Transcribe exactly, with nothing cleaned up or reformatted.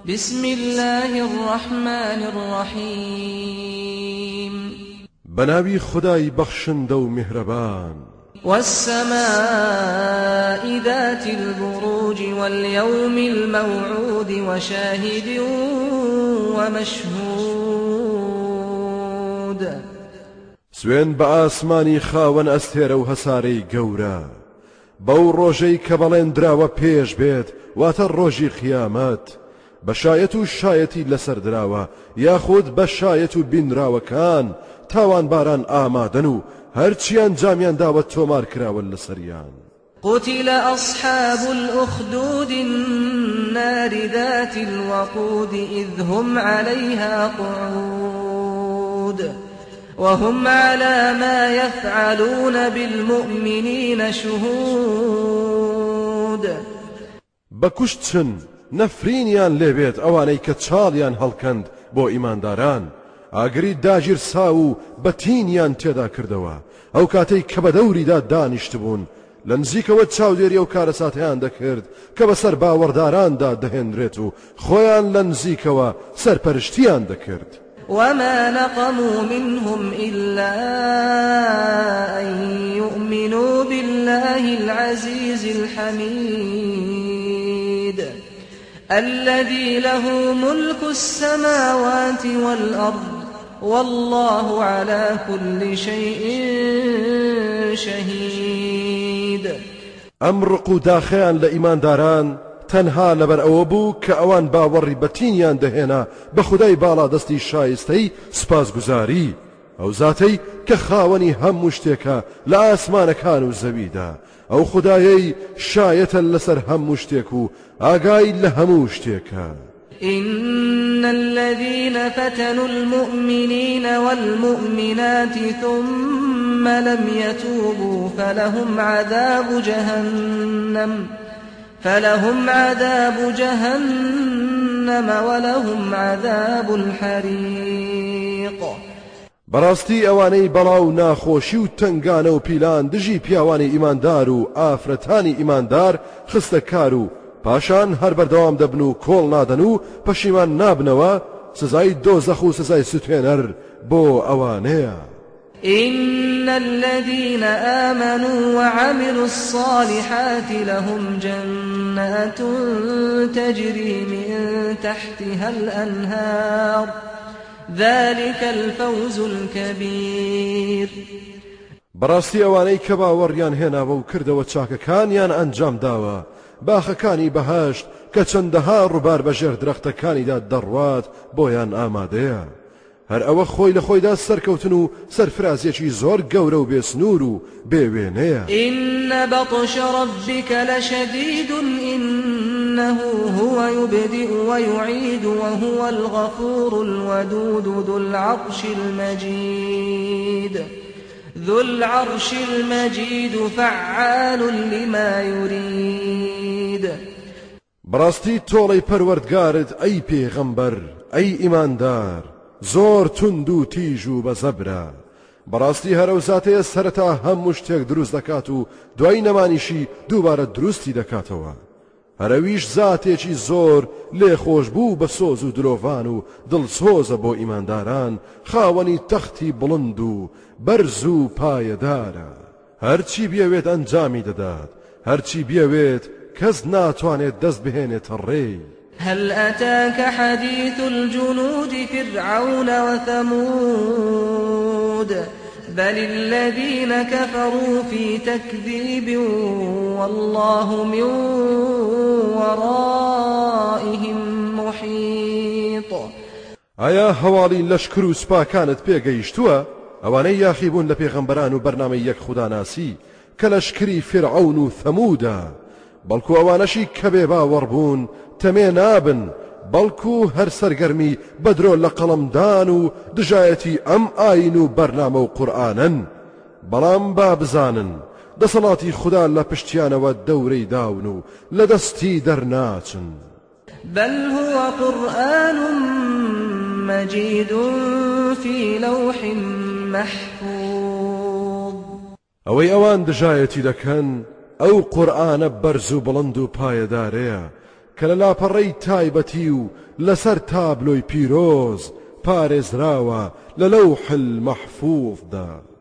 بسم الله الرحمن الرحيم بناوي خداي بخشن دو مهربان والسماء ذات البروج واليوم الموعود وشاهد ومشهود سوين بآسماني خاون أستيرو هساري قورا بو روجي كبالين دراوة بيش بيت واتر روجي خيامات بشايتو شايتي لسر دراوة ياخد بشايتو بين راوة كان تاوان باران آمادنو هرچيان جاميان داوت تومار كراول لسريان قتل أصحاب الأخدود النار ذات الوقود إذ هم عليها قعود وهم على ما يفعلون بالمؤمنين شهود بكشتن نفرينيان لبيت اواني كتشاليان هلكند بو ايمان داران اگری داجر ساو بتینیان تێدا کردەوە ئەو کاتەی کە بە دەوریدا دانیشتبوون لە نزیکەوە چاودێری ئەو کارەساتیان دەکرد کە بەسەر باوەڕداراندا دەهێنرێت و خۆیان لە نزیکەوە سەرپەرشتیان دەکرد. وما نقموا منهم إلا أن يؤمنوا بالله العزيز الحميد الذي له ملك السماوات والأرض والله على كل شيء شهيد. أمرق داخيان لإيمان داران تنها لبر أوبو كأوان باوري بتينيان دهنا بخداي بالا دستي شايستي سپاس گزاري أو ذاتي كخاوني هم مشتكا لآسمان كانوا زبيدا أو خدايي شاية لسر هم مشتكو آقاي لهم مشتكا. إن الذين فتنوا المؤمنين والمؤمنات ثم لم يتوبوا فلهم عذاب جهنم فلهم عذاب جهنم ولهم عذاب الحريق. براستي اواني بلاو ناخوشي و تنگانه و پیلان دجی پیاوانی ایماندار و آفرتانی ایماندار خسته کارو پاشان هر بردوام دبنو کول نادنو پشیمان نابنوا سزای دوزخ و سزای ستوینر بو اوانه. إن الذين آمنوا وعملوا الصالحات لهم جنات تجري من تحتها الأنهار ذلك الفوز الكبير. براستي اواني كبا وريان هنا و كردو چاككانيان انجام داوا باخكاني بهاشت كچندها روبار بجر درختكاني دا دروات بويان آماديا هر او خوي لخوي دا سركوتنو سرفرازيشي زور گورو بسنورو بيوينيا. إن بطش ربك لشديد إنه هو يبدئ ويعيد وهو الغفور الودود ذو العرش المجيد ذو العرش المجيد فعال لما يريد. براستي تولي پروردگارد اي پیغمبر اي ایماندار زۆر تند و تیژ و بەزەبرە بەڕاستی هەرە و زاتەیە سەرەتا هەموو شتێک دروست دەکات و دوای نەمانیشی دووبارە دروستی دەکاتەوە هەرەویش زاتێکی زۆر لێخۆش بوو بە سۆز و درۆڤان و دڵسۆزە بۆ ئیمانداران خاوەنی تەختی بڵند و بەرز و پایەدارە هەرچی بیەوێت ئەنجامی دەدات هەرچی بیەوێت کەس ناتوانێت دەست بهێنێتە ڕێی. هل أتاك حديث الجنود فرعون وثمود بل الذين كفروا في تكذيب والله من ورائهم محيط. ئایا هەواڵی لەشکر و سوپاکانت پێگەیشتووە ئەوانەی یاخیبوون لە پێغەمبەران و بەرنامەی یەک خوداناسی کە لەشکری فرعون و ثەمودە بەڵکو ئەوانەشی کە بێ باوەڕ بوون تەمێ نابن بەڵکو هەر سەرگەرمی بەدرۆ لە قەڵەمدان و دژایەتی ئەم ئاین و بەرنامە و قورئانن بەڵام با بزانن دەسەڵاتی خوددا لە پشتیانەوە دەورەی داون و لە دەستی دەرناچن. بل هو قرآن مجيد في لوح محفوظ. ئەوەی ئەوان دژایەتی دەکەن ئەو قورئانە بەرز و بڵند و پایەدارەیە کە لە لاپەڕەی تایبەتی و لەسەر تابلۆی پیرۆز پارێزراوە لە لەوح المەحفوظدا.